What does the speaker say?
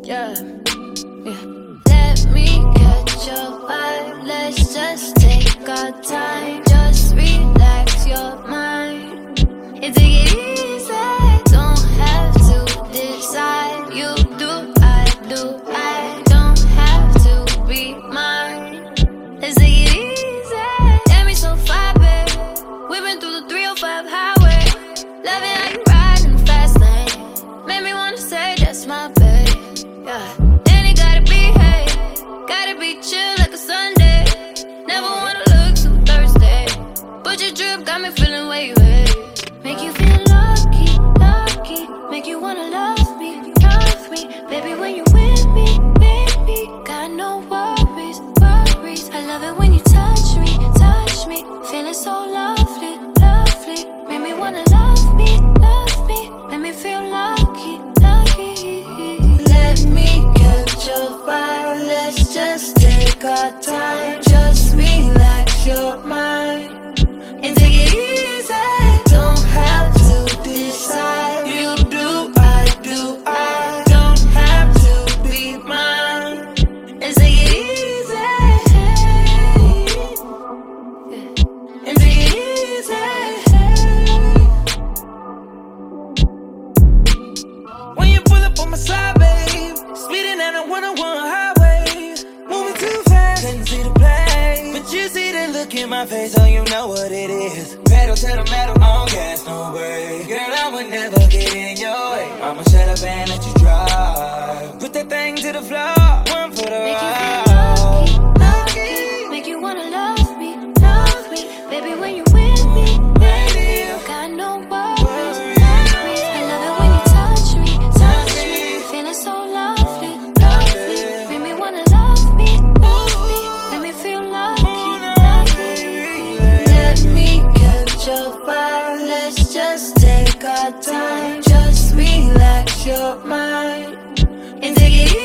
Yeah, yeah. Let me catch your vibe. Let's just take our time. Just relax your mind and take it easy. Don't have to decide. You do, I do. I don't have to be mine. Let's take it easy. Damn, me so far, babe. Whipping through the 305 highway. Loving how you ride in the fast lane. Made me wanna say that's my babe. Yeah. Then it gotta be, hey, gotta be chill like a Sunday. Never wanna look too thirsty. But your drip got me feeling way. Make you feel lucky, lucky. Make you wanna love me. Baby, when you with me, baby. Got no worries, worries. I love it when you touch me. Feeling so lovely, lovely. Make me wanna love me. Let me feel lucky, lucky. Let me catch your vibe. Let's just take our time. Just relax your mind and take it easy. Don't have to decide. You do, I do. I don't have to be mine. Let's take it easy. And take it easy. When you pull up on my side, babe, speeding down the 101 highway, moving too fast, couldn't see the play. But you see the look in my face, so you know what it is. Pedal to the metal, on gas, no way. Girl, I would never get in your way. I'ma shut up and let you drive. Put that thing to the floor, one for the ride. Lucky, make you wanna love me. Baby, when you with me, baby, got no worries. I love it when you touch me. Feeling so lovely, lovely. Make me wanna love me. Let me feel lucky. Let me catch your vibe. Let's just take our time. Just relax your mind and take it easy.